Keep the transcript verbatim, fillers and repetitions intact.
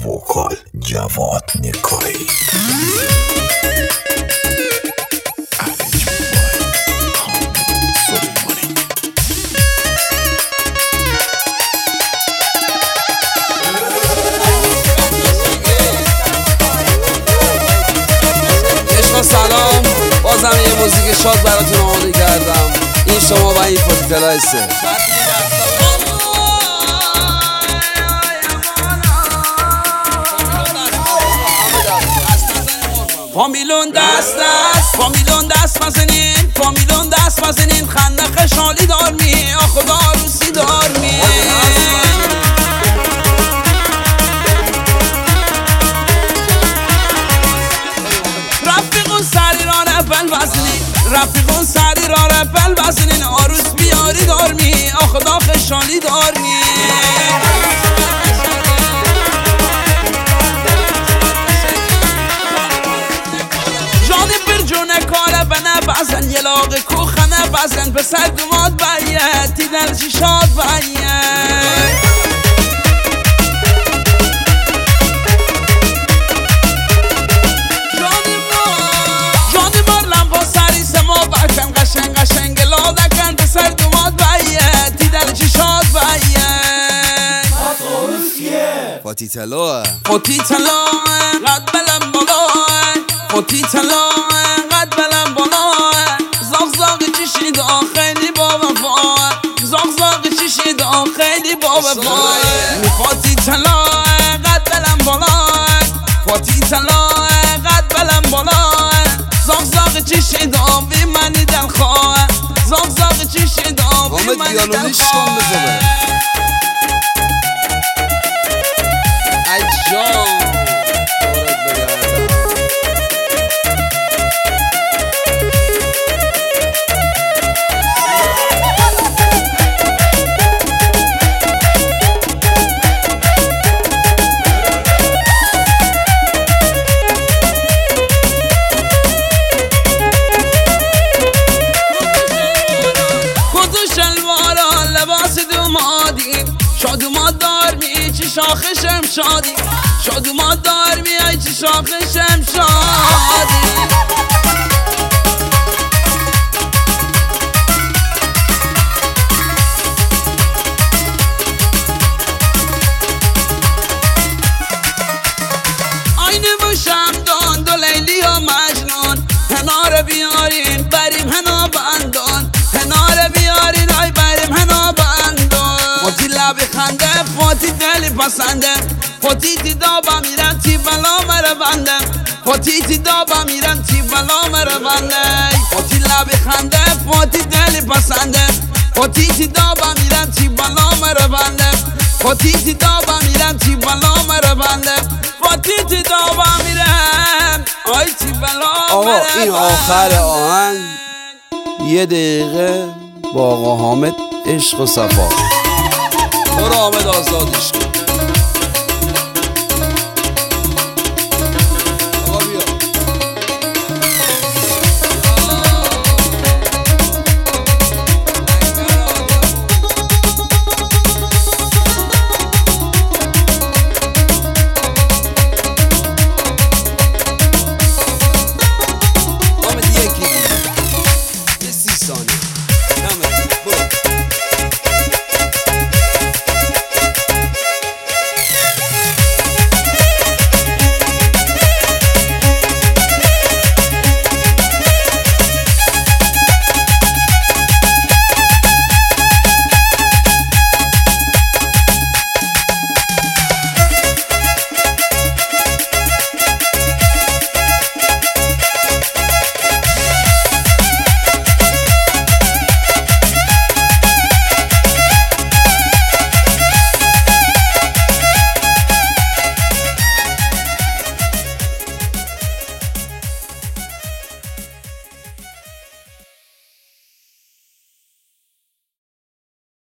وکال جواد نکایی. سلام، بازم یه موزیک شاد براتون آماده کردم. این شما و این فاتیتلا سه. فامیلون دست دست، فامیلون دست بزنین، فامیلون دست بزنین، خندق شالی دار می، خدا روسی دار می. رفیقون سری را رفل بزنین، رفیقون سری را رفل بزنین، آروس بیاری دار می، خدا خشالی دار می. کاله بنه بزن یه لاغ کوخنه بزن پسر دوماد باید دیدن چی شاد باید جانی بار جانی بار لمبا سری سما بکن قشنگ قشنگ لادکن پسر دوماد باید دیدن چی شاد باید فاتیتلا فاتیتلا قد بلم بالا فاتیتلا بلم بالا زاغ زاغ چشید خیلی با وفا زاغ زاغ چشید خیلی با وفا فاتیتلا قد بلم بالا فاتیتلا قد بلم بالا زاغ زاغ چشید بی منی دلخواه زاغ زاغ چشید بی منی دلخواه عجام شادومات دار می چی شاخشم شادی شادومات دار می ای چی شاخشم شادی aynı bu şamdan دو لیلی و مجنون هنار بیارین بریم هنا بندان هنار بیارین ای بریم هنا بندان فاتی لب خنده فاتی دلی پسنده فاتی تی دابا میرن تی بلا مره بنده فاتی تی دابا میرن تی بلا مره بنده فاتی لب خنده فاتی دلی پسنده فاتی تی دابا میرن تی بلا مره بنده فاتی تی دابا میرن تی بلا مره بنده فاتی تی دابا میرن آی تی بلا مره بنده. آقا این آخر آهنگ یه دقیقه با آقا حامد عشق و صفا برو حامد آزادش کن.